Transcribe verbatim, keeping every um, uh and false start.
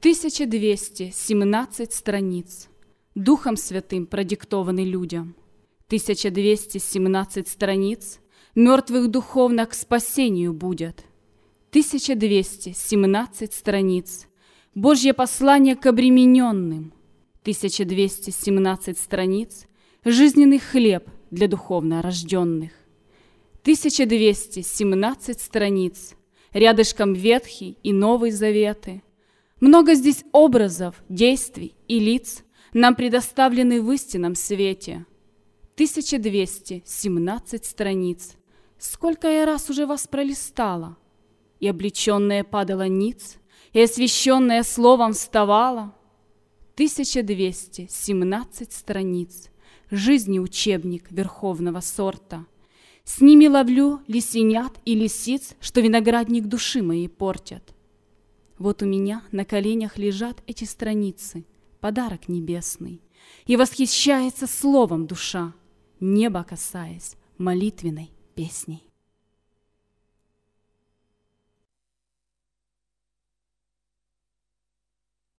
тысяча двести семнадцать страниц, Духом Святым продиктованы людям. тысяча двести семнадцать страниц мертвых духовно к спасению будет. тысяча двести семнадцать страниц Божье послание к обремененным. тысяча двести семнадцать страниц жизненный хлеб для духовно рожденных. тысяча двести семнадцать страниц рядышком Ветхий и Новый Заветы. Много здесь образов, действий и лиц нам предоставлены в истинном свете. тысяча двести семнадцать страниц. Сколько я раз уже вас пролистала, и облеченная падала ниц, и освященная словом вставала. тысяча двести семнадцать страниц. Жизни учебник верховного сорта. С ними ловлю лисенят и лисиц, что виноградник души моей портят. Вот у меня на коленях лежат эти страницы, подарок небесный, и восхищается словом душа, небо касаясь молитвенной песней.